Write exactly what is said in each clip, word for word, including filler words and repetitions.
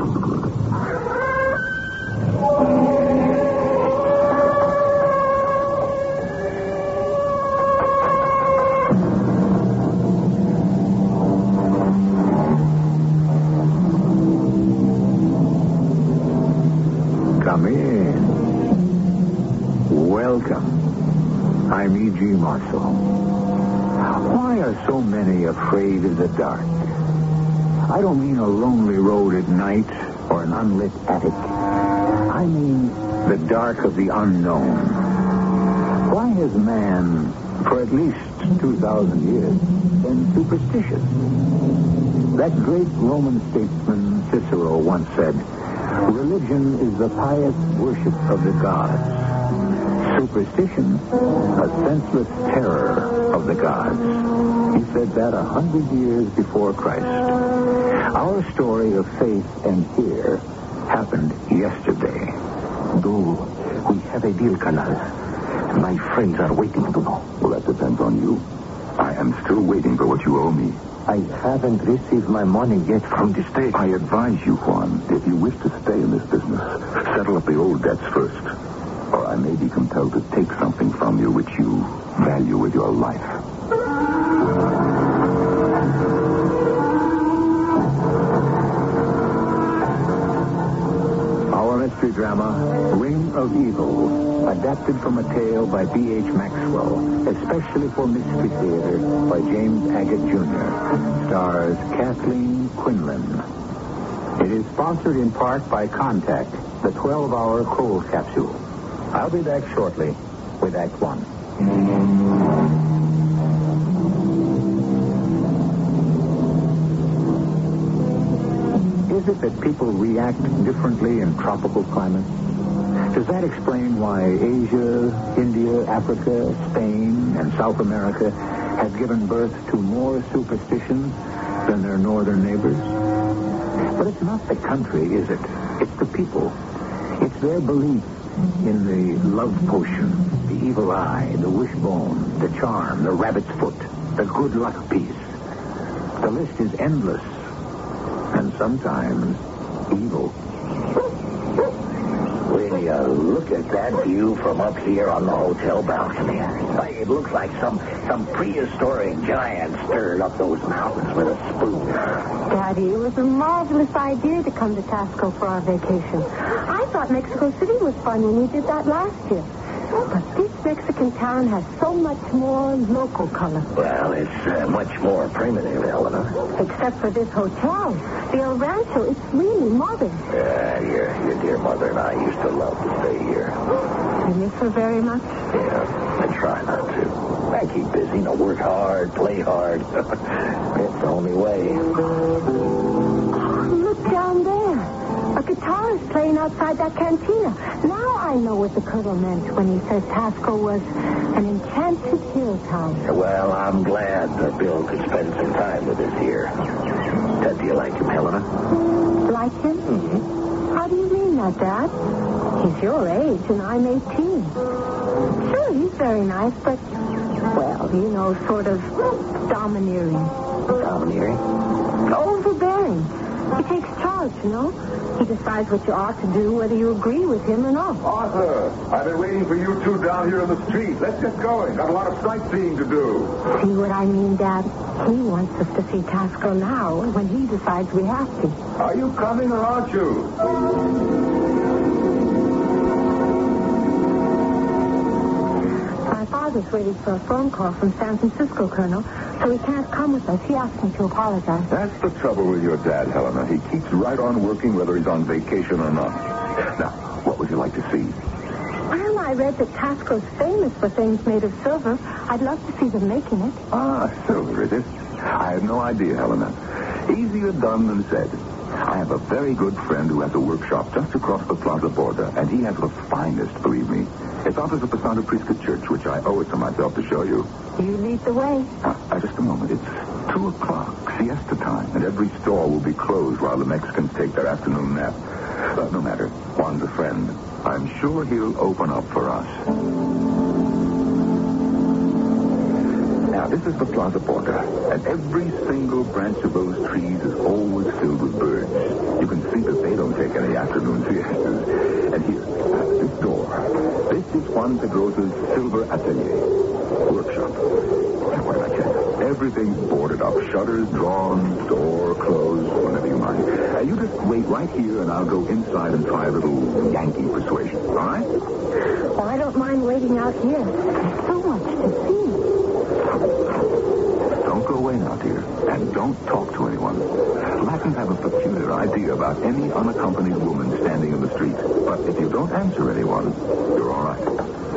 Come in. Welcome. I'm E G. Marshall. Why are so many afraid of the dark? I don't mean a lonely road at night or an unlit attic. I mean the dark of the unknown. Why has man, for at least two thousand years, been superstitious? That great Roman statesman Cicero once said, religion is the pious worship of the gods. Superstition, a senseless terror of the gods. He said that a hundred years before Christ. Our story of faith and fear happened yesterday. Do we have a deal, Colonel? My friends are waiting to know. Well, that depends on you. I am still waiting for what you owe me. I haven't received my money yet from the state. I advise you, Juan, if you wish to stay in this business, settle up the old debts first. Or I may be compelled to take something from you which you value with your life. Our mystery drama, Ring of Evil, adapted from a tale by B H. Maxwell, especially for Mystery Theater by James Agate Junior Stars Kathleen Quinlan. It is sponsored in part by Contact, the twelve-hour cold capsule. I'll be back shortly with Act One. Is it that people react differently in tropical climates? Does that explain why Asia, India, Africa, Spain, and South America have given birth to more superstitions than their northern neighbors? But it's not the country, is it? It's the people. It's their belief in the love potion, the evil eye, the wishbone, the charm, the rabbit's foot, the good luck piece. The list is endless, and sometimes evil. When you look at that view from up here on the hotel balcony, it looks like some, some prehistoric giant stirred up those mountains with a spoon. Daddy, it was a marvelous idea to come to Tasco for our vacation. I thought Mexico City was fun when we did that last year. But this Mexican town has so much more local color. Well, it's uh, much more primitive, Helena. Except for this hotel. The El Rancho, it's really modern. Yeah, your, your dear mother and I used to love to stay here. You miss her very much? Yeah, I try not to. I keep busy, you know, work hard, play hard. It's the only way. Look down there. A guitar is playing outside that cantina. Now I know what the colonel meant when he said Tasco was an enchanted hill town. Well, I'm glad that Bill could spend some time with us here. Uh, do you like him, Helena? Like him? Mm-hmm. How do you mean that, Dad? He's your age, and I'm eighteen. Sure, he's very nice, but, well, you know, sort of domineering. Domineering? Overbearing. He takes charge, you know. He decides what you ought to do, whether you agree with him or not. Arthur, I've been waiting for you two down here in the street. Let's get going. Got a lot of sightseeing to do. See what I mean, Dad? He wants us to see Tasco now when he decides we have to. Are you coming or aren't you? My father's waiting for a phone call from San Francisco, Colonel, so he can't come with us. He asked me to apologize. That's the trouble with your dad, Helena. He keeps right on working whether he's on vacation or not. Now, what would you like to see? Well, I read that Tasco's famous for things made of silver. I'd love to see them making it. Ah, silver, is it? I had no idea, Helena. Easier done than said. I have a very good friend who has a workshop just across the Plaza Borda, and he has the finest, believe me. It's opposite the Santa Prisca Church, which I owe it to myself to show you. You lead the way. Uh, uh, just a moment. It's two o'clock, siesta time, and every store will be closed while the Mexicans take their afternoon nap. But no matter. Juan's a friend. I'm sure he'll open up for us. Now, this is the Plaza Borda, and every single branch of those trees is always filled with birds. You can see that they don't don't take any afternoon siestas. And here, this door. This is Juan Pedrosa's Silver Atelier. Workshop. What did I tell you? Everything's boarded up. Shutters drawn, door closed, whenever you mind. Uh, you just wait right here, and I'll go inside and try a little Yankee persuasion. All right? Well, I don't mind waiting out here. There's so much to see. Don't go away now, dear. And don't talk to anyone. Latins have a peculiar idea about any unaccompanied woman standing in the street. But if you don't answer anyone, you're all right.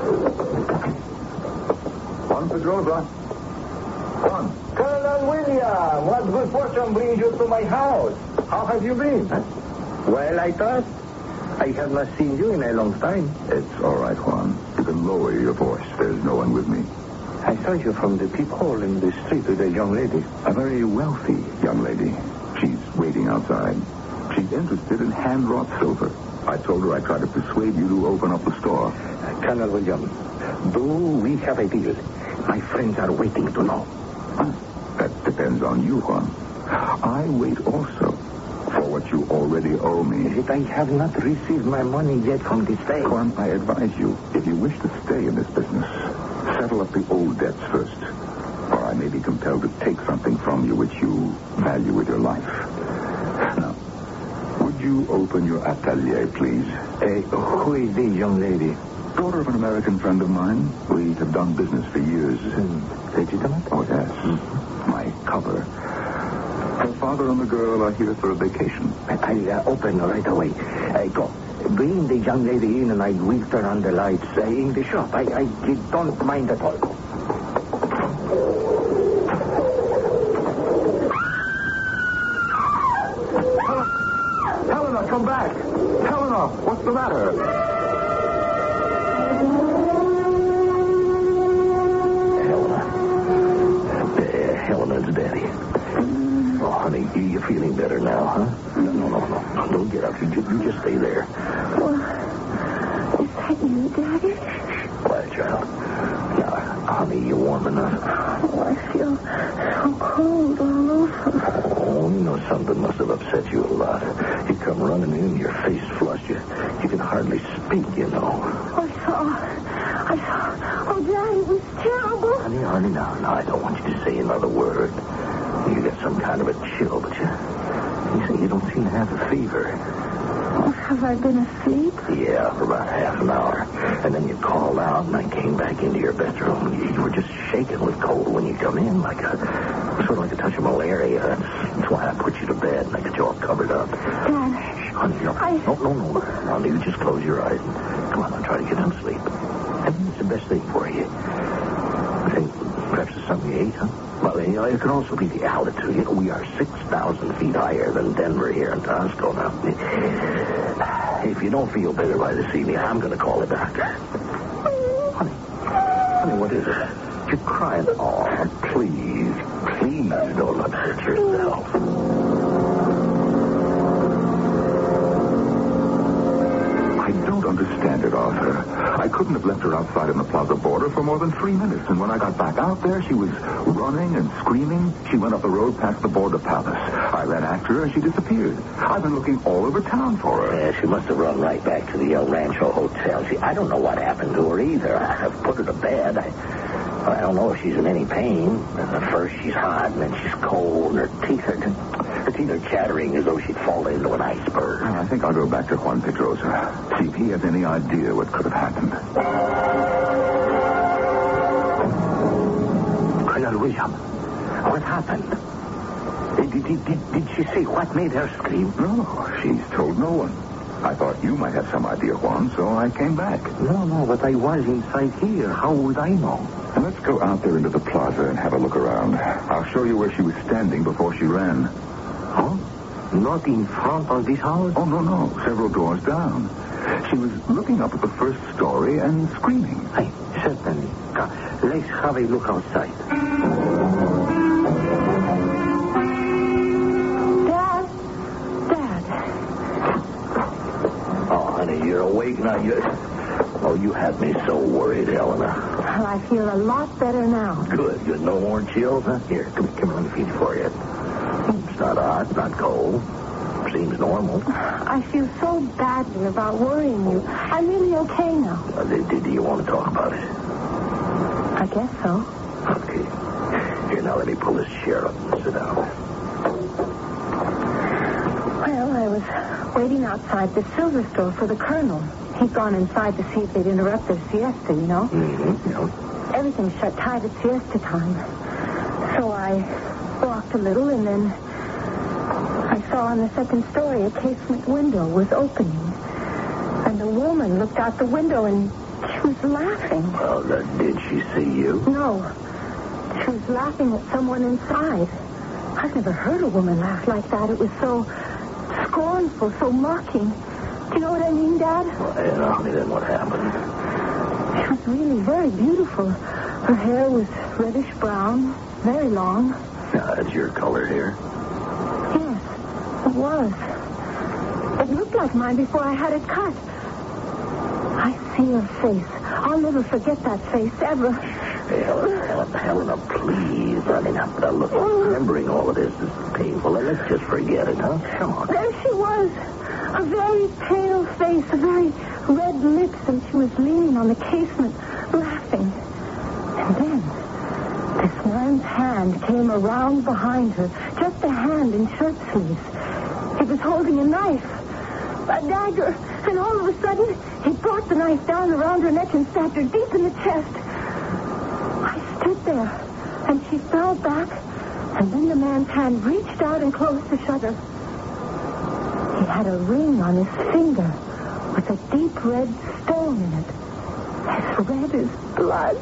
Juan Pedrosa. Juan. Colonel William, what good fortune brings you to my house? How have you been? Huh? Well, I thought I have not seen you in a long time. It's all right, Juan. You can lower your voice. There's no one with me. I saw you from the peephole in the street with a young lady. A very wealthy young lady. She's waiting outside. She's interested in hand-wrought silver. I told her I'd try to persuade you to open up the store. Uh, Colonel William, do we have a deal? My friends are waiting to know. Huh? That depends on you, Juan. I wait also for what you already owe me. Yet I have not received my money yet from this day. Juan, I advise you, if you wish to stay in this business, settle up the old debts first, or I may be compelled to take something from you which you value with your life. Now, would you open your atelier, please? Uh, who is the young lady? Daughter of an American friend of mine. We have done business for years. Mm, legitimate? Oh, yes. Mm-hmm. My cover. Her father and the girl are here for a vacation. I'll uh, open right away. Uh, go. Bring the young lady in and I will turn on the lights uh, in the shop. I, I don't mind at all. Helena, come back. Helena, what's the matter? Helena's daddy. Oh, honey, you, you feeling better now, huh? No, no, no, no. no don't get up. You, you just stay there. Well, is that you, Daddy? Quiet, child. Now, honey, you warm enough? Oh, I feel so cold all over. Oh, you know, something must have upset you a lot. You come running in, your face flushed. You, you can hardly speak, you know. I saw, I saw, oh, Daddy, it was terrible. Honey, honey, now, now, I don't want you to say another word. You got some kind of a chill, but you, you say you don't seem to have a fever. Oh, have I been asleep? Yeah, for about half an hour. And then you called out, and I came back into your bedroom. And you, you were just shaking with cold when you come in, like a, sort of like a touch of malaria. That's, that's why I put you to bed, and I got you all covered up. Dad. Honey, no, I... no, no, no. Honey, you just close your eyes. And, come on, I'll try to get some sleep. I think it's the best thing for you. I think perhaps it's something you ate, huh? Well, you know, it could also be the altitude. You know, we are six thousand feet higher than Denver here in Tosco now. If you don't feel better by this evening, I'm going to call a doctor. Honey, honey, what is it? You're crying. Oh, please, please don't upset yourself. I don't understand it, Arthur. I couldn't have left her outside in the plaza border for more than three minutes. And when I got back out there, she was running and screaming. She went up the road past the border palace. I ran after her and she disappeared. I've been looking all over town for her. Yeah, she must have run right back to the El Rancho Hotel. See, I don't know what happened to her either. I've put her to bed. I, I don't know if she's in any pain. At first she's hot and then she's cold. And her teeth are... Her teeth are chattering as though she'd fall into an iceberg. I think I'll go back to Juan Pedrosa. See if he has any idea what could have happened. Colonel William, what happened? Did, did, did, did she say what made her scream? No, she's told no one. I thought you might have some idea, Juan, so I came back. No, no, but I was inside here. How would I know? Now, let's go out there into the plaza and have a look around. I'll show you where she was standing before she ran. Huh? Not in front of this house? Oh, no, no. Several doors down. She was looking up at the first story and screaming. Hey, certainly. Come, let's have a look outside. Dad? Dad? Oh, honey, you're awake now. You're... Oh, you had me so worried, Helena. Well, I feel a lot better now. Good, good. No more chills, huh? Here, come, come on, feet for you. It's not hot, not cold. seems normal. I feel so badly about worrying you. I'm really okay now. Uh, do, do you want to talk about it? I guess so. Okay. Here, now let me pull this chair up and sit down. Well, I was waiting outside the silver store for the colonel. He'd gone inside to see if they'd interrupt their siesta, you know? Mm-hmm. Yeah. Everything's shut tight at siesta time. So I walked a little, and then I saw on the second story a casement window was opening. And a woman looked out the window, and she was laughing. Well, uh, did she see you? No. She was laughing at someone inside. I've never heard a woman laugh like that. It was so scornful, so mocking. Do you know what I mean, Dad? Well, and honey, then what happened? She was really very beautiful. Her hair was reddish-brown, very long. Now, that's your color hair? Yes, it was. It looked like mine before I had it cut. I see her face. I'll never forget that face, ever. Hey, Helena, Helena, Helena, please. I mean, now, now, look, remembering all of this is painful. Let's just forget it, huh? Come on. There she was. A very pale face, a very red lips, and she was leaning on the casement, laughing. And then this man's hand came around behind her, just a hand in shirt sleeves. He was holding a knife, a dagger, and all of a sudden, he brought the knife down around her neck and stabbed her deep in the chest. I stood there, and she fell back, and then the man's hand reached out and closed the shutter. He had a ring on his finger with a deep red stone in it, as red as blood.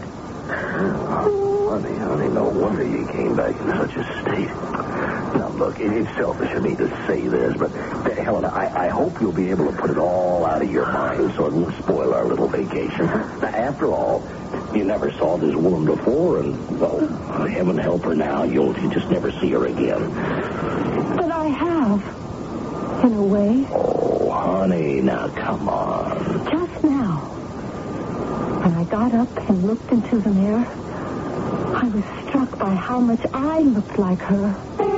Oh, honey, honey, no wonder you came back in such a state. Now, look, it's selfish of me to say this, but, uh, Helena, I, I hope you'll be able to put it all out of your mind so it won't spoil our little vacation. Now, after all, you never saw this woman before, and, well, heaven help her now, you'll you just never see her again. But I have, in a way. Oh, honey, now, come on. Just now, when I got up and looked into the mirror, I was struck by how much I looked like her.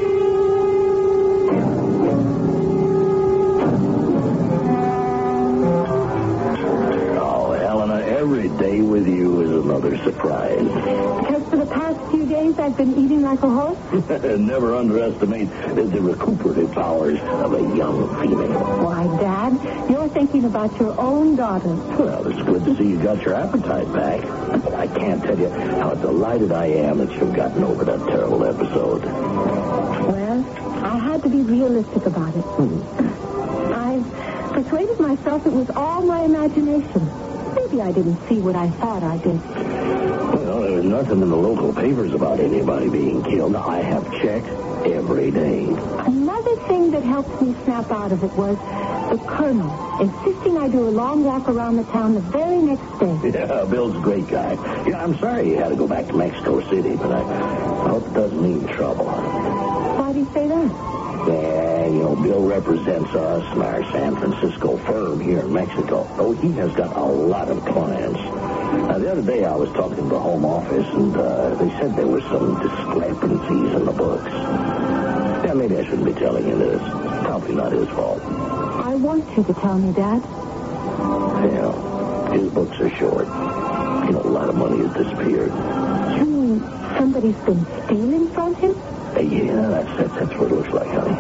Oh, Helena, every day with you is another surprise. Because for the past few days I've been eating like a horse? Never underestimate the, the recuperative powers of a young female. Why, Dad, you're thinking about your own daughter. Well, it's good to see you got your appetite back. I can't tell you how delighted I am that you've gotten over that terrible episode. Well, I had to be realistic about it. Hmm. I've persuaded myself it was all my imagination. Maybe I didn't see what I thought I did. Well, there's nothing in the local papers about anybody being killed. Now, I have checked every day. Another thing that helped me snap out of it was the colonel insisting I do a long walk around the town the very next day. Yeah, Bill's a great guy. Yeah, I'm sorry you had to go back to Mexico City, but I hope it doesn't mean trouble. Why do you say that? Yeah, you know, Bill represents us and our San Francisco firm here in Mexico. Oh, he has got a lot of clients. Now, the other day I was talking to the home office, and uh, they said there were some discrepancies in the books. Yeah, maybe I shouldn't be telling you this. Probably not his fault. I want you to tell me, Dad. Yeah, his books are short. You know, a lot of money has disappeared. You mean somebody's been stealing from him? Uh, yeah, that's, that's, that's what it looks like, honey.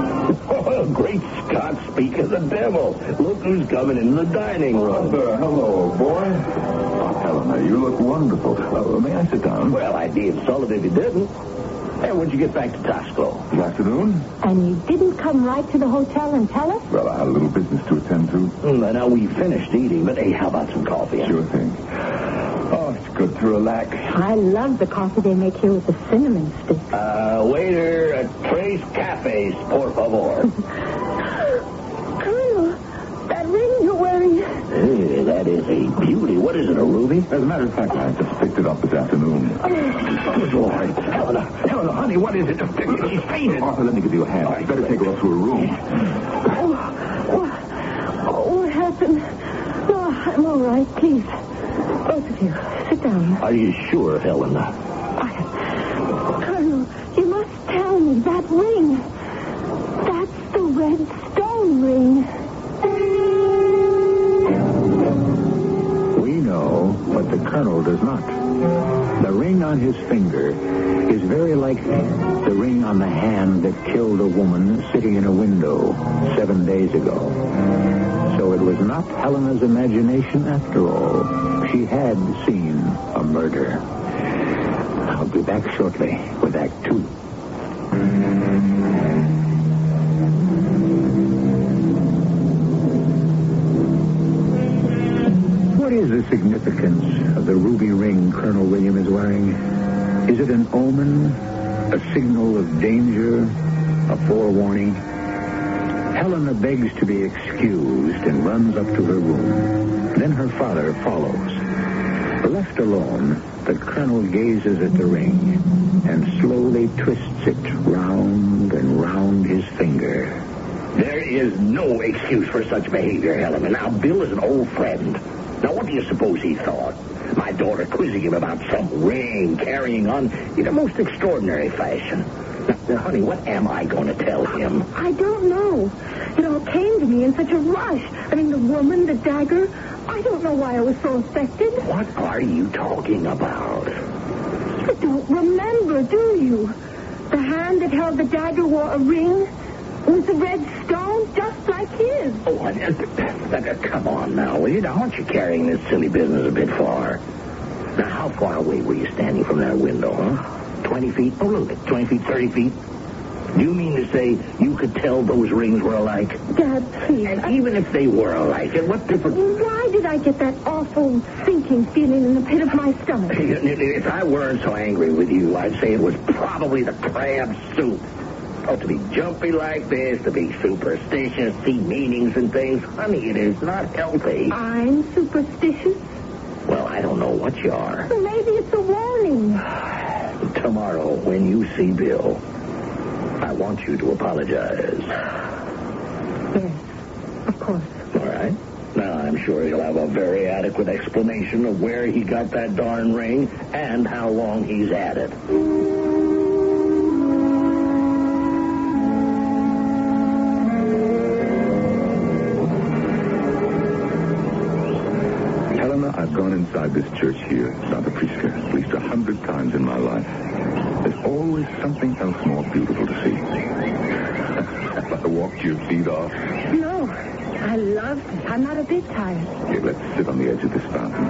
Oh, great Scott, speak of the devil. Look who's coming in the dining room. Uh, hello, boy. Oh, Helena, you look wonderful. Uh, may I sit down? Well, I'd be insulted if you didn't. Hey, when'd you get back to Tasco? Good afternoon. And you didn't come right to the hotel and tell us? Well, I had a little business to attend to. Mm, now, we finished eating, but hey, how about some coffee? Huh? Sure thing. Oh, it's good to relax. I love the coffee they make here with the cinnamon stick. Uh, waiter, uh, tres cafes, por favor. Colonel, that ring you're wearing. Hey, that is a beauty. What is it, a ruby? As a matter of fact, I just picked it up this afternoon. Good Lord. Helena, Helena, honey, what is it? She's fainted. Arthur, let me give you a hand. I'd better take her up to her room. Oh, what, oh, what happened? No, I'm all right. Please, both of you, sit down. Are you sure, Helena? I, Colonel, you must tell me that ring. That's the red stone ring. We know, but the Colonel does not. The ring on his finger is very like the ring on the hand that killed a woman sitting in a window seven days ago. So it was not Helena's imagination after all. She had seen a murder. I'll be back shortly with Act Two. What is the significance of the ruby ring Colonel William is wearing? Is it an omen, a signal of danger, a forewarning? Helena begs to be excused and runs up to her room. Then her father follows. Left alone, the Colonel gazes at the ring and slowly twists it round and round his finger. There is no excuse for such behavior, Helena. Now, Bill is an old friend. Now, what do you suppose he thought? My daughter quizzing him about some ring carrying on in a most extraordinary fashion. Now, now, honey, what am I going to tell him? I don't know. It all came to me in such a rush. I mean, the woman, the dagger. I don't know why I was so affected. What are you talking about? You don't remember, do you? The hand that held the dagger wore a ring with a red stone just like his. Oh, uh, uh, come on now, will you? Now, aren't you carrying this silly business a bit far? Now, how far away were you standing from that window, huh? Twenty feet? Oh, look, twenty feet, thirty feet? Do you mean to say you could tell those rings were alike? Dad, please. And even if they were alike, then what difference? Why did I get that awful sinking feeling in the pit of my stomach? If I weren't so angry with you, I'd say it was probably the crab soup. Oh, to be jumpy like this, to be superstitious, see meanings and things. Honey, it is not healthy. I'm superstitious? Well, I don't know what you are. Well, maybe it's a warning. Tomorrow, when you see Bill, I want you to apologize. Yes, of course. All right. Now, I'm sure he'll have a very adequate explanation of where he got that darn ring and how long he's had it. I've gone inside this church here, Santa Prisca, at least a hundred times in my life. There's always something else more beautiful to see. Have I walked your feet off? No, I love it. I'm not a bit tired. Okay, let's sit on the edge of this fountain.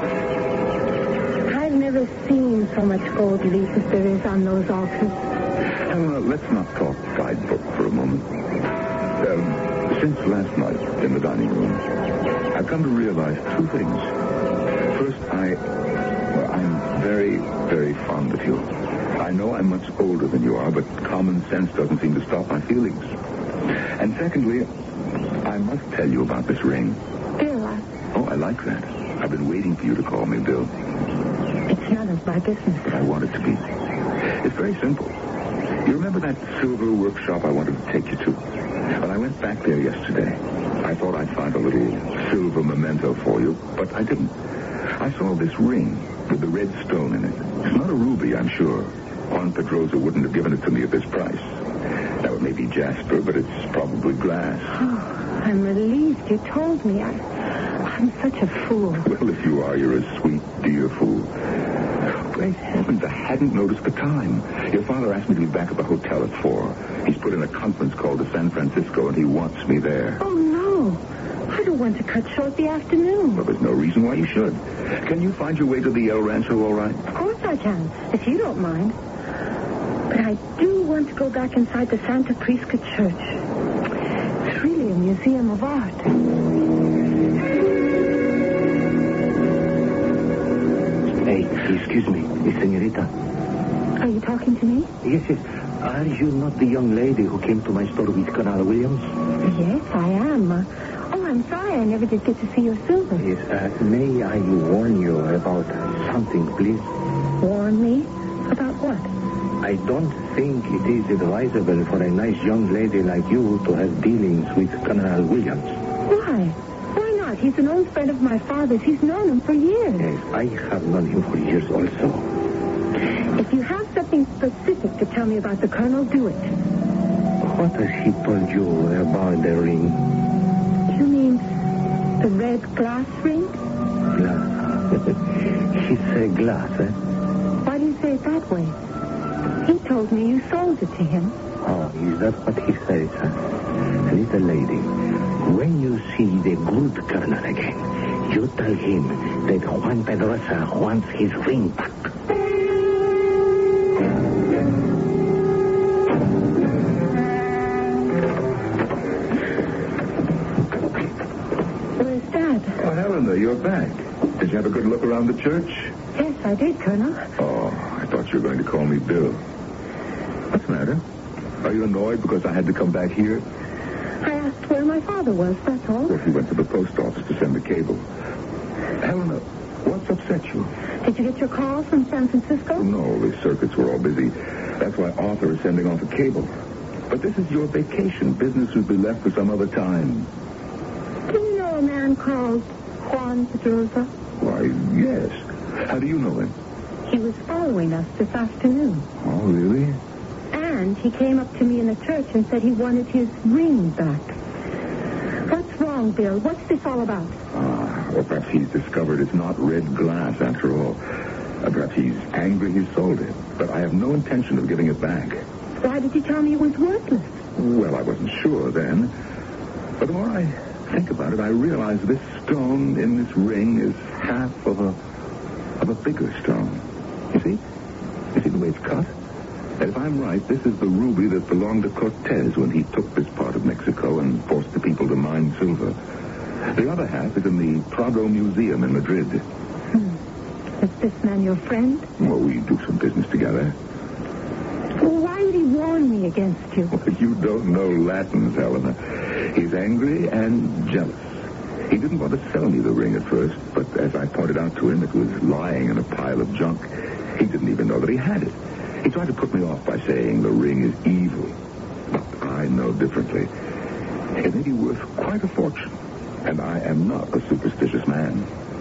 I've never seen so much gold leaf as there is on those altars. Helena, let's not talk guidebook for a moment. Um, since last night in the dining room, I've come to realize two things. First, I, well, I'm very, very fond of you. I know I'm much older than you are, but common sense doesn't seem to stop my feelings. And secondly, I must tell you about this ring. Bill, I... Oh, I like that. I've been waiting for you to call me, Bill. It's none of my business. But I want it to be. It's very simple. You remember that silver workshop I wanted to take you to? Well, I went back there yesterday. I thought I'd find a little silver memento for you, but I didn't. I saw this ring with the red stone in it. It's not a ruby, I'm sure. Juan Pedrosa wouldn't have given it to me at this price. Now, it may be jasper, but it's probably glass. Oh, I'm relieved you told me. I, I'm such a fool. Well, if you are, you're a sweet, dear fool. Great heavens, I hadn't noticed the time. Your father asked me to be back at the hotel at four. He's put in a conference call to San Francisco, and he wants me there. Oh, no. I don't want to cut short the afternoon. Well, there's no reason why you should. Can you find your way to the El Rancho all right? Of course I can, if you don't mind. But I do want to go back inside the Santa Prisca Church. It's really a museum of art. Hey, excuse me, senorita. Are you talking to me? Yes, yes. Are you not the young lady who came to my store with Colonel Williams? Yes, I am. Uh, oh, I'm sorry I never did get to see your silver. Yes, uh, may I warn you about something, please? Warn me? About what? I don't think it is advisable for a nice young lady like you to have dealings with Colonel Williams. Why? Why not? He's an old friend of my father's. He's known him for years. Yes, I have known him for years also. If you have something specific to tell me about the Colonel, do it. What has he told you about the ring? You mean the red glass ring? Glass. He said glass, eh? Why do you say it that way? He told me you sold it to him. Oh, is that what he says, huh? Little lady, when you see the good colonel again, you tell him that Juan Pedrosa wants his ring back. Where's Dad? Oh, Helena, you're back. Did you have a good look around the church? Yes, I did, Colonel. Oh, I thought you were going to call me Bill. What's the matter? Are you annoyed because I had to come back here? I asked where my father was, that's all. Well, he went to the post office to send the cable. Helena, what's upset you? Did you get your call from San Francisco? No, the circuits were all busy. That's why Arthur is sending off a cable. But this is your vacation. Business would be left for some other time. Do you know a man called Juan Pedrosa? Why, yes. How do you know him? He was following us this afternoon. Oh, really? And he came up to me in the church and said he wanted his ring back. What's wrong, Bill? What's this all about? Ah, or perhaps he's discovered it's not red glass after all. Uh, perhaps he's angry he sold it. But I have no intention of giving it back. Why did you tell me it was worthless? Well, I wasn't sure then. But the more I think about it, I realize this stone in this ring is half of a of a bigger stone. You see? You see the way it's cut? And if I'm right, this is the ruby that belonged to Cortez when he took this part of Mexico and forced the people to mine silver. The other half is in the Prado Museum in Madrid. Hmm. Is this man your friend? Well, we do some business together. Well, why would he warn me against you? Well, you don't know Latins, Helena. He's angry and jealous. He didn't want to sell me the ring at first, but as I pointed out to him, it was lying in a pile of junk. He didn't even know that he had it. He tried to put me off by saying the ring is evil. But I know differently. It may be worth quite a fortune, and I am not a superstitious man.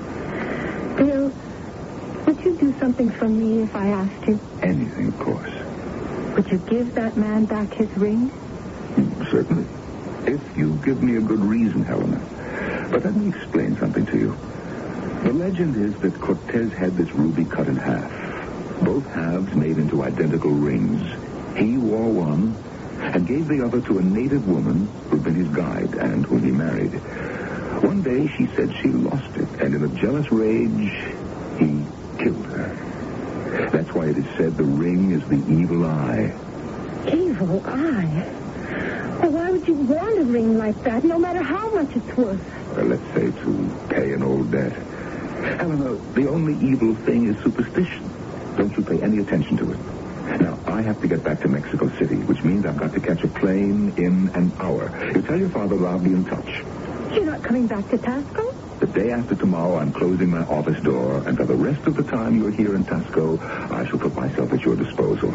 Bill, would you do something for me if I asked you? Anything, of course. Would you give that man back his ring? Certainly. If you give me a good reason, Helena. But let me explain something to you. The legend is that Cortez had this ruby cut in half. Both halves made into identical rings. He wore one and gave the other to a native woman who'd been his guide and whom he married. One day she said she lost it, and in a jealous rage, he killed her. That's why it is said the ring is the evil eye. Evil eye? Well, why would you want a ring like that, no matter how much it's worth? Well, let's say to pay an old debt. Helena, the only evil thing is superstition. Don't you pay any attention to it. Now, I have to get back to Mexico City, which means I've got to catch a plane in an hour. You tell your father that I'll be in touch. You're not coming back to Tasco? The day after tomorrow, I'm closing my office door, and for the rest of the time you're here in Tasco, I shall put myself at your disposal.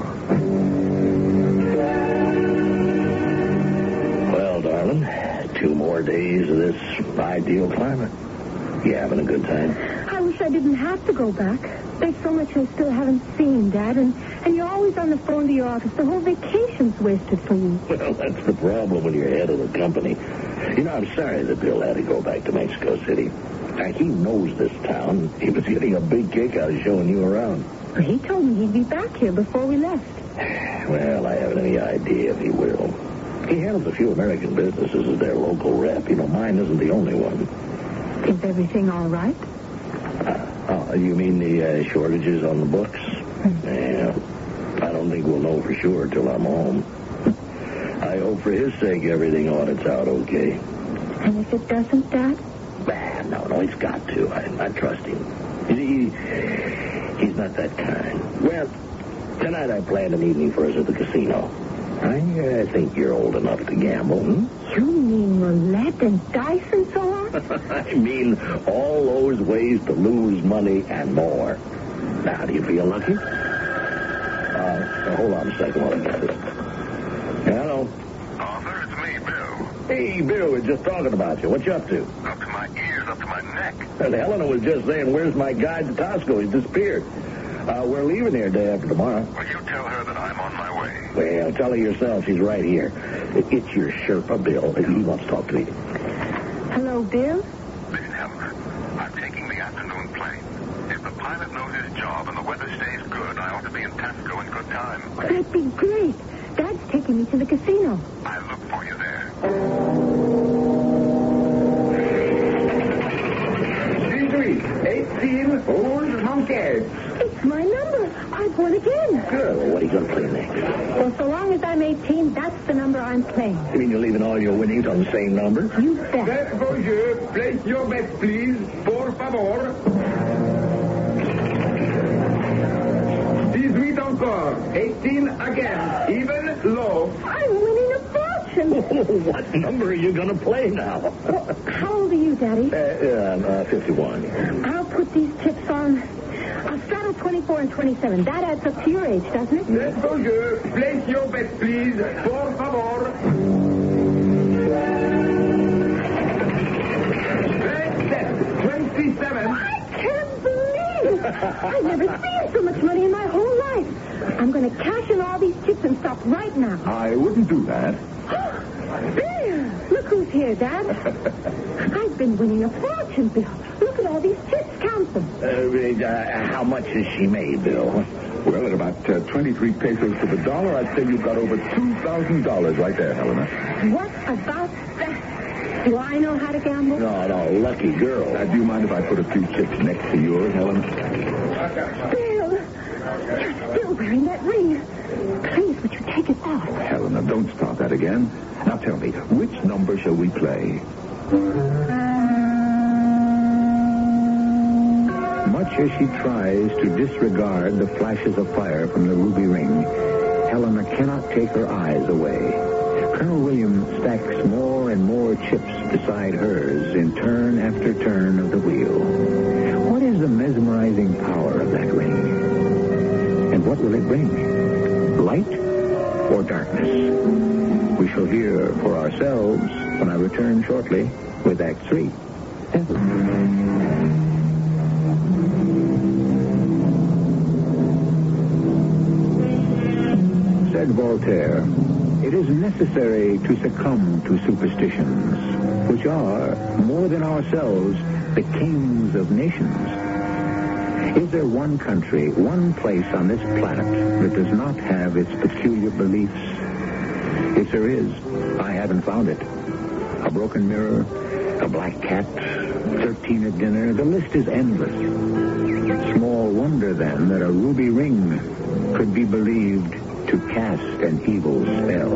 Well, darling, two more days of this ideal climate. You having a good time? I wish I didn't have to go back. There's so much I still haven't seen, Dad, and, and you're always on the phone to your office. The whole vacation's wasted for you. Well, that's the problem when you're head of the company. You know, I'm sorry that Bill had to go back to Mexico City. Now, he knows this town. He was getting a big kick out of showing you around. Well, he told me he'd be back here before we left. Well, I haven't any idea if he will. He handles a few American businesses as their local rep. You know, mine isn't the only one. Is everything all right? Uh, oh, you mean the uh, shortages on the books? Hmm. Yeah. I don't think we'll know for sure till I'm home. I hope for his sake everything audits out okay. And if it doesn't, Dad? Bah, no, no, it's got to. I, I trust him. You see, he, he's not that kind. Well, tonight I planned an evening for us at the casino. I uh, think you're old enough to gamble, hmm? You mean roulette and dice and so on? I mean all those ways to lose money and more. Now, do you feel lucky? Uh, hold on a second while I get this. Hello. Arthur, it's me, Bill. Hey, Bill, we're just talking about you. What you up to? Up to my ears, up to my neck. And Helena was just saying, where's my guide to Tasco? He's disappeared. Uh, we're leaving here day after tomorrow. Well, you tell her that I'm on my way. Well, tell her yourself. She's right here. It's your Sherpa, Bill. He wants to talk to me. Hello, Bill? Listen, Helen, I'm taking the afternoon plane. If the pilot knows his job and the weather stays good, I ought to be in Tasco in good time. That'd be great. Dad's taking me to the casino. I'll look for you there. eighteen, old monkey. It's my number. I've won again. Good. What are you going to play next? Well, so long as I'm eighteen, that's the number I'm playing. You mean you're leaving all your winnings on the same number? You bet. Bonjour. Place your bet, please. Por favor. dix-huit encore. eighteen again. Even low. I'm winning a fortune. What number are you going to play now? Well, how old are you, Daddy? Uh, um, uh, fifty-one. I'll put these chips on. I'll straddle twenty-four and twenty-seven. That adds up to your age, doesn't it? Let's bonjour. Place your bet, please. Por favor. twenty-seven. I can't believe it. I've never seen so much money in my whole life. I'm going to cash in all these chips and stop right now. I wouldn't do that. There! Look who's here, Dad. I've been winning a fortune, Bill. Look at all these chips. Count them. Uh, uh, how much has she made, Bill? Well, at about uh, twenty-three pesos to the dollar, I'd say you've got over two thousand dollars right there, Helena. What about that? Do I know how to gamble? No, no, lucky girl. Uh, do you mind if I put a few chips next to yours, Helen? Bill, you're still wearing that ring. Please, would you take it off? Helena, don't start that again. Now tell me, which number shall we play? Much as she tries to disregard the flashes of fire from the ruby ring, Helena cannot take her eyes away. Colonel William stacks more and more chips beside hers in turn after turn of the wheel. What is the mesmerizing power of that ring? And what will it bring? Light or darkness? We shall hear for ourselves when I return shortly with Act Three. Said Voltaire, it is necessary to succumb to superstitions, which are, more than ourselves, the kings of nations. Is there one country, one place on this planet that does not have its peculiar beliefs? If there is, I haven't found it. A broken mirror, a black cat, thirteen at dinner, the list is endless. Small wonder, then, that a ruby ring could be believed to cast an evil spell.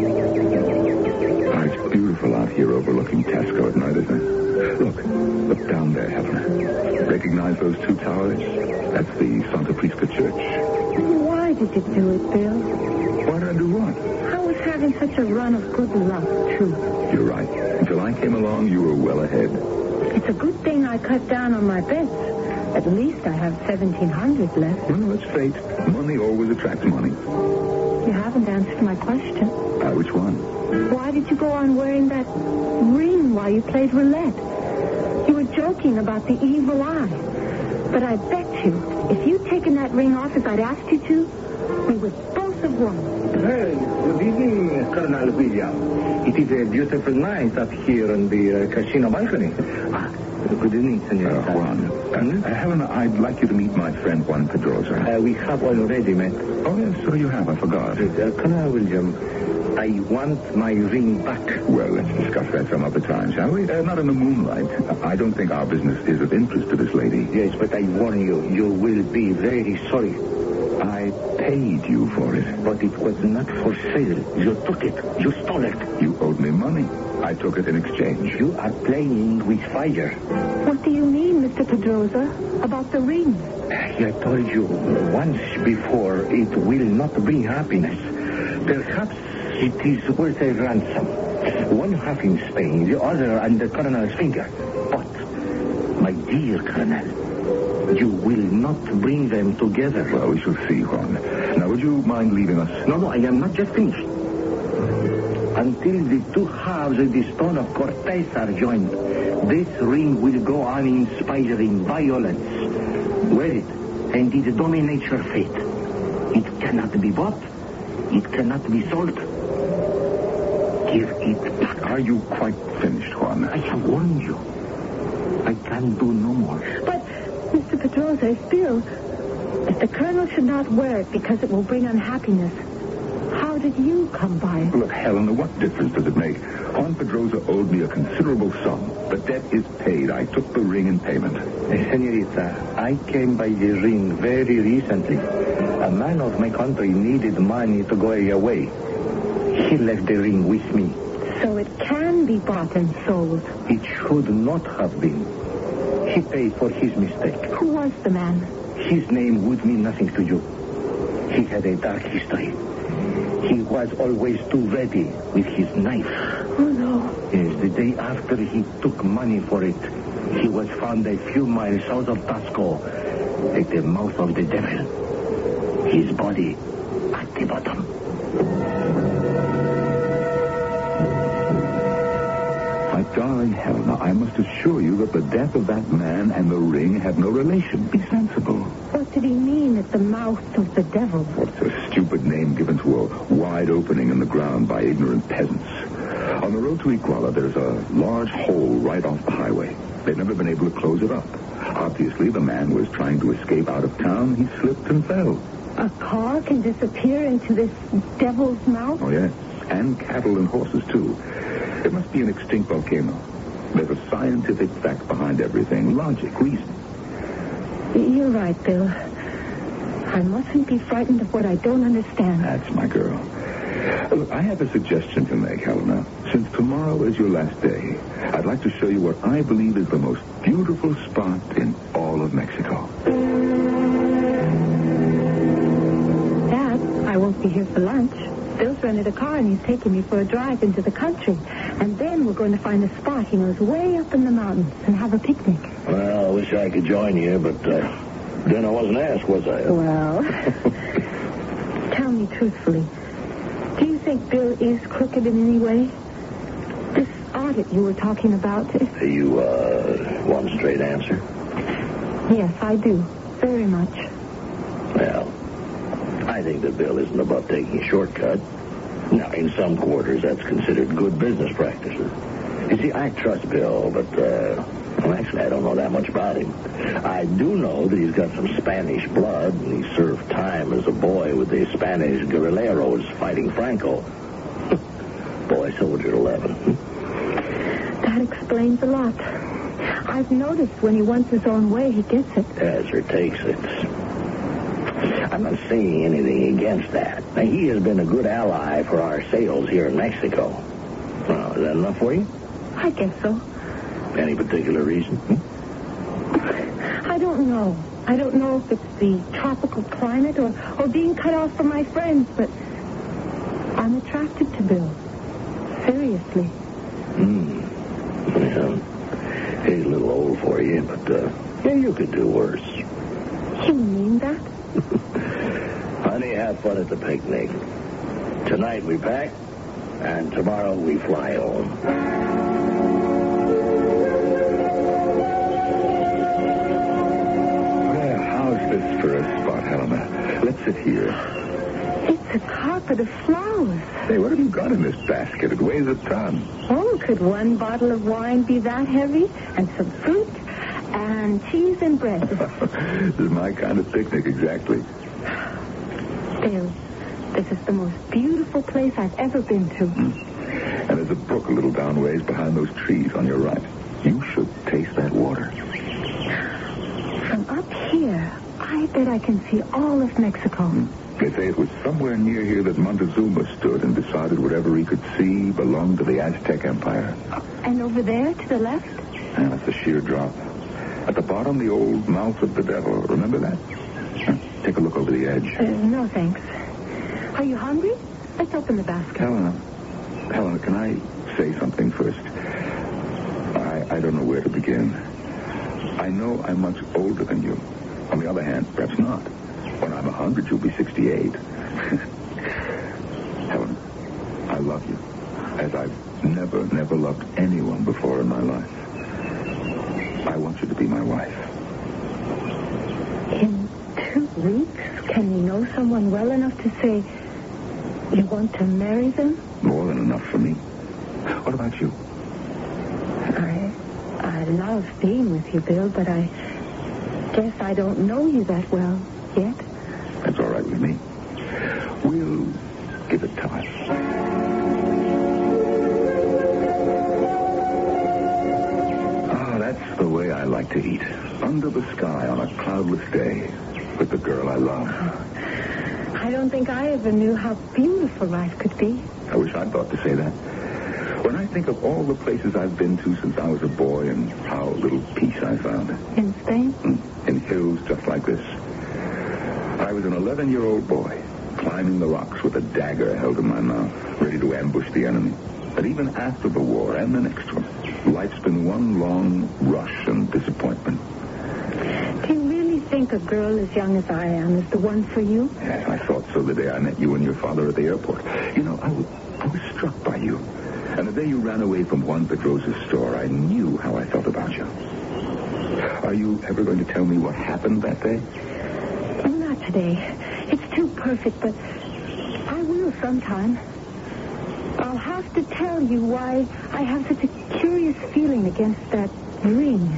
Oh, it's beautiful out here overlooking Tasco at night, isn't it? Look, look down there, Helena. Recognize those two towers? That's the Santa Prisca Church. Why did you do it, Bill? Why did I do what? I was having such a run of good luck, too. You're right. Until I came along, you were well ahead. It's a good thing I cut down on my bets. At least I have seventeen hundred left. Well, that's fate. Money always attracts money. You haven't answered my question. Uh, which one? Why did you go on wearing that ring while you played roulette? You were joking about the evil eye. But I bet you, if you'd taken that ring off as I'd asked you to, we would both have won. Hey, good evening, Colonel William. It is a beautiful night up here on the uh, casino balcony. Ah, good evening, Senor. Uh, Juan. Uh, uh, Helena, I'd like you to meet my friend Juan Pedrosa. Uh, we have already met. Oh, yes, so you have. I forgot. Uh, Colonel William, I want my ring back. Well, let's discuss that some other time, shall we? Uh, not in the moonlight. I don't think our business is of interest to this lady. Yes, but I warn you, you will be very sorry. I paid you for it. But it was not for sale. You took it. You stole it. You owed me money. I took it in exchange. You are playing with fire. What do you mean, Mister Pedrosa, about the ring? I told you once before it will not bring happiness. Perhaps it is worth a ransom. One half in Spain, the other under Colonel's finger. But, my dear Colonel, you will not bring them together. Well, we shall see, Juan. Now, would you mind leaving us? No, no, I am not yet finished. Until the two halves of the stone of Cortez are joined, this ring will go on inspiring violence. Wear it, and it dominates your fate. It cannot be bought. It cannot be sold. Give it back. Are you quite finished, Juan? I have warned you. I can do no more. But, Mister Pedrosa, if Bill, if the Colonel should not wear it because it will bring unhappiness, how did you come by it? Look, Helena, what difference does it make? Juan Pedrosa owed me a considerable sum. The debt is paid. I took the ring in payment. Senorita, I came by the ring very recently. A man of my country needed money to go away. He left the ring with me. So it can be bought and sold. It should not have been. He paid for his mistake. Who was the man? His name would mean nothing to you. He had a dark history. He was always too ready with his knife. Oh, no. Yes, the day after he took money for it, he was found a few miles south of Tasco, at the mouth of the devil. His body at the bottom. My darling Helena, I must assure you that the death of that man and the ring have no relation. Be sensible. What did he mean at the mouth of the devil? What's a stupid name given to a wide opening in the ground by ignorant peasants? On the road to Iguala, there's a large hole right off the highway. They've never been able to close it up. Obviously, the man was trying to escape out of town. He slipped and fell. A car can disappear into this devil's mouth? Oh, yes. And cattle and horses, too. It must be an extinct volcano. There's a scientific fact behind everything. Logic, reason. You're right, Bill. I mustn't be frightened of what I don't understand. That's my girl. Look, I have a suggestion to make, Helena. Since tomorrow is your last day, I'd like to show you what I believe is the most beautiful spot in all of Mexico. Dad, I won't be here for lunch. Bill's rented a car and he's taking me for a drive into the country. And then we're going to find a spot he knows way up in the mountains and have a picnic. Well, I wish I could join you, but uh, then I wasn't asked, was I? Well, tell me truthfully, do you think Bill is crooked in any way? This audit you were talking about. It... You, uh, want a straight answer? Yes, I do. Very much. Well, I think that Bill isn't above taking a shortcut. Now, in some quarters, that's considered good business practices. You see, I trust Bill, but, uh, well, actually, I don't know that much about him. I do know that he's got some Spanish blood, and he served time as a boy with the Spanish guerrilleros fighting Franco. Boy Soldier eleven. That explains a lot. I've noticed when he wants his own way, he gets it. Yes, or takes it. I'm not saying anything against that. Now, he has been a good ally for our sales here in Mexico. Well, is that enough for you? I guess so. Any particular reason? Hmm? I don't know. I don't know if it's the tropical climate or, or being cut off from my friends, but I'm attracted to Bill. Seriously. Hmm. Yeah. He's a little old for you, but, uh, yeah, you could do worse. You mean that? Honey, have fun at the picnic. Tonight we pack, and tomorrow we fly home. Well, how's this for a spot, Helena? Let's sit here. It's a carpet of flowers. Hey, what have you got in this basket? It weighs a ton. Oh, could one bottle of wine be that heavy? And some fruit? And cheese and bread. This is my kind of picnic, exactly. Bill, this is the most beautiful place I've ever been to. Mm. And there's a brook a little down ways behind those trees on your right. You should taste that water. From up here, I bet I can see all of Mexico. Mm. They say it was somewhere near here that Montezuma stood and decided whatever he could see belonged to the Aztec Empire. And over there, to the left? And that's a sheer drop. At the bottom, the old mouth of the devil. Remember that? Huh? Take a look over the edge. Uh, no, thanks. Are you hungry? Let's open the basket. Helena, Helena, can I say something first? I, I don't know where to begin. I know I'm much older than you. On the other hand, perhaps not. When I'm a hundred, you'll be sixty-eight. Helen, I love you as I've never, never loved anyone before in my life. I want you to be my wife. In someone well enough to say you want to marry them? More than enough for me. What about you? I, I love being with you, Bill, but I guess I don't know you that well yet. That's all right with me. We'll give it time. Ah, that's the way I like to eat. Under the sky on a cloudless day with the girl I love. I don't think I ever knew how beautiful life could be. I wish I'd thought to say that. When I think of all the places I've been to since I was a boy and how little peace I found. In Spain? In hills just like this. I was an eleven-year-old boy, climbing the rocks with a dagger held in my mouth, ready to ambush the enemy. But even after the war and the next one, life's been one long rush and disappointment. Do you really think a girl as young as I am is the one for you? Yes, I thought so the day I met you and your father at the airport. You know, I was, I was struck by you. And the day you ran away from Juan Pedrosa's store, I knew how I felt about you. Are you ever going to tell me what happened that day? Not today. It's too perfect, but I will sometime. I'll have to tell you why I have such a curious feeling against that ring.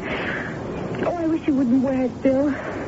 Oh, I wish you wouldn't wear it, Bill.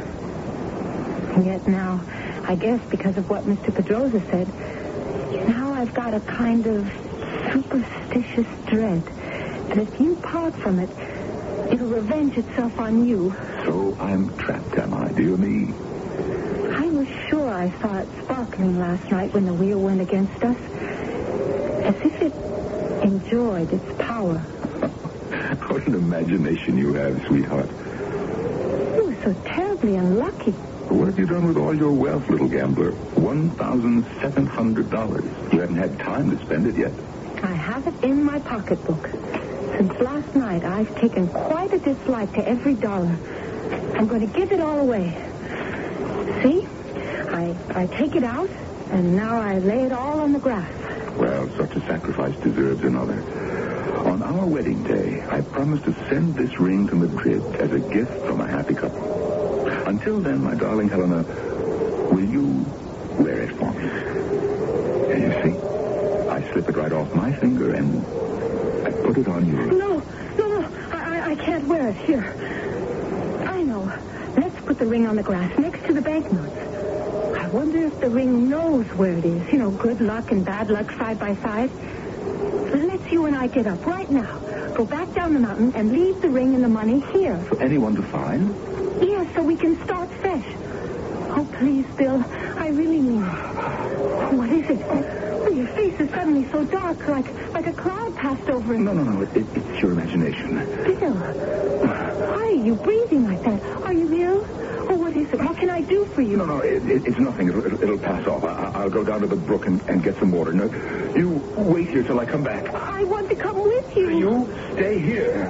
And yet now, I guess because of what Mister Pedrosa said, now I've got a kind of superstitious dread that if you part from it, it'll revenge itself on you. So I'm trapped, am I, dear me? I was sure I saw it sparkling last night when the wheel went against us. As if it enjoyed its power. What an imagination you have, sweetheart. You were so terribly unlucky. What have you done with all your wealth, little gambler? one thousand seven hundred dollars. You haven't had time to spend it yet. I have it in my pocketbook. Since last night, I've taken quite a dislike to every dollar. I'm going to give it all away. See? I, I take it out, and now I lay it all on the grass. Well, such a sacrifice deserves another. On our wedding day, I promised to send this ring to Madrid as a gift from a happy couple. Until then, my darling Helena, will you wear it for me? And you see, I slip it right off my finger and I put it on yours. No, no, no, I, I can't wear it. Here. I know. Let's put the ring on the grass next to the banknotes. I wonder if the ring knows where it is. You know, good luck and bad luck side by side. Let's you and I get up right now. Go back down the mountain and leave the ring and the money here. For anyone to find? Yes, so we can start fresh. Oh, please, Bill. I really mean it. What is it? Oh, your face is suddenly so dark, like like a cloud passed over it. No, no, no. It, it, it's your imagination. Bill, why are you breathing like that? Are you ill? Oh, what is it? What can I do for you? No, no, it, it, it's nothing. It'll, it'll, it'll pass off. I, I'll go down to the brook and, and get some water. No, you wait here till I come back. I want to come with you. You stay here.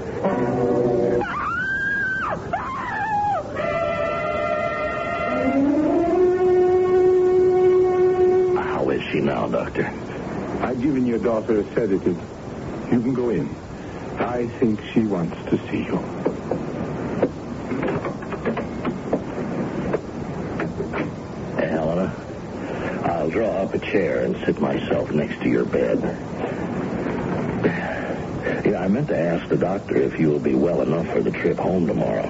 How is she now, Doctor? I've given your daughter a sedative. You can go in. I think she wants to see you. Hey, Helena, I'll draw up a chair and sit myself next to your bed. Yeah, I meant to ask the doctor if you will be well enough for the trip home tomorrow.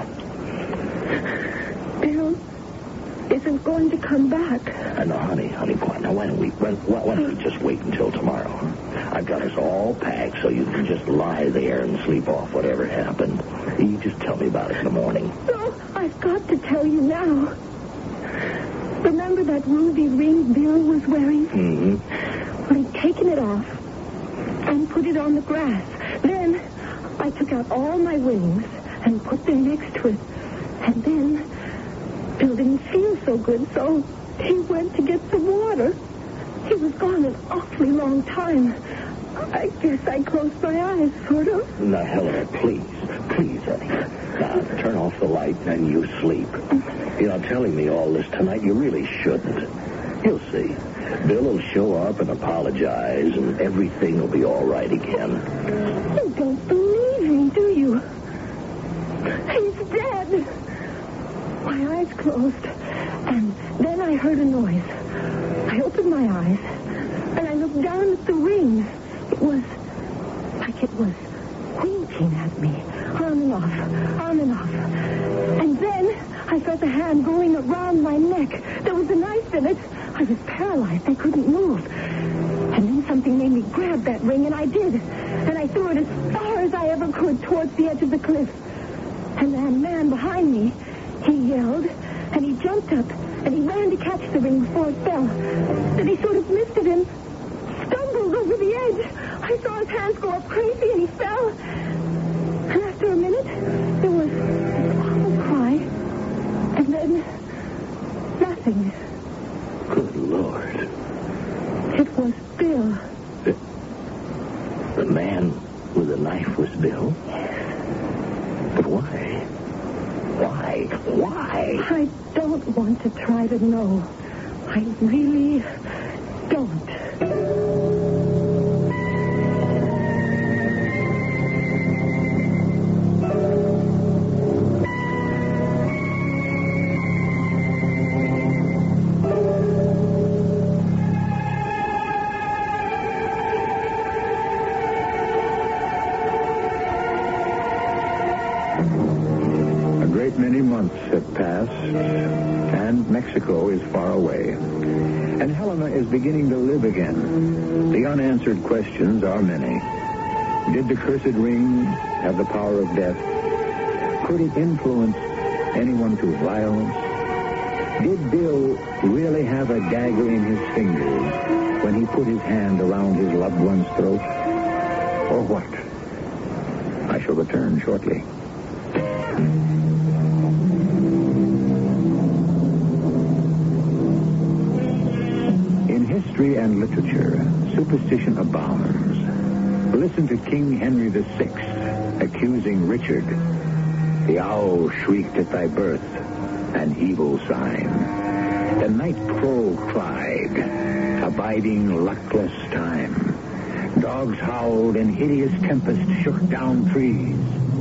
Bill isn't going to come back. Uh, no, honey, honey, boy. Now, why don't we, why, why don't we just wait until tomorrow? I've got us all packed so you can just lie there and sleep off whatever happened. You just tell me about it in the morning. No, I've got to tell you now. Remember that ruby ring Bill was wearing? Mm-hmm. Well, he'd taken it off and put it on the grass. Then I took out all my winnings and put them next to it. And then Bill didn't feel so good, so he went to get some water. He was gone an awfully long time. I guess I closed my eyes, sort of. Now, Helena, please, please, honey. Now, turn off the light and you sleep. You know, telling me all this tonight, you really shouldn't. You'll see. Bill will show up and apologize, and everything will be all right again. You don't believe me, do you? He's dead. Why, I eyes closed. And then I heard a noise. I opened my eyes, and I looked down at the ring. It was like it was winking at me, on and off, on and off. And then I felt a hand going around my neck. There was a knife in it. I was paralyzed. I couldn't move. And then something made me grab that ring, and I did. And I threw it as far as I ever could towards the edge of the cliff. And that man behind me, he yelled, and he jumped up, and he ran to catch the ring before it fell. Then he sort of missed it and stumbled over the edge. I saw his hands go up crazy, and he fell. And after a minute, there was an awful cry, and then nothing. Good Lord. It was Bill. The, the man with the knife was Bill? But why? Why? Why? I don't want to try to know. I really don't. Many months have passed, and Mexico is far away. And Helena is beginning to live again. The unanswered questions are many. Did the cursed ring have the power of death? Could it influence anyone to violence? Did Bill really have a dagger in his fingers when he put his hand around his loved one's throat? Or what? I shall return shortly. History and literature, superstition abounds. Listen to King Henry the Sixth accusing Richard. The owl shrieked at thy birth, an evil sign. The night crow cried, abiding luckless time. Dogs howled and hideous tempest shook down trees.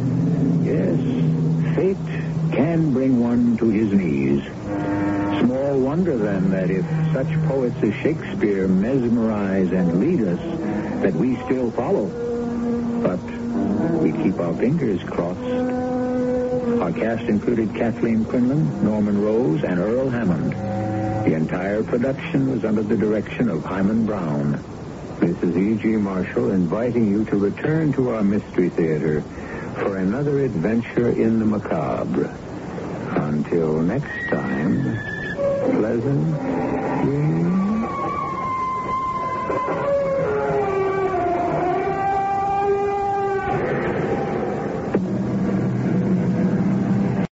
Yes, fate can bring one to his knees. Small wonder, then, that if such poets as Shakespeare mesmerize and lead us, that we still follow. But we keep our fingers crossed. Our cast included Kathleen Quinlan, Norman Rose, and Earl Hammond. The entire production was under the direction of Hyman Brown. This is E G. Marshall inviting you to return to our Mystery Theater for another adventure in the macabre. Until next time... Pleasant dreams.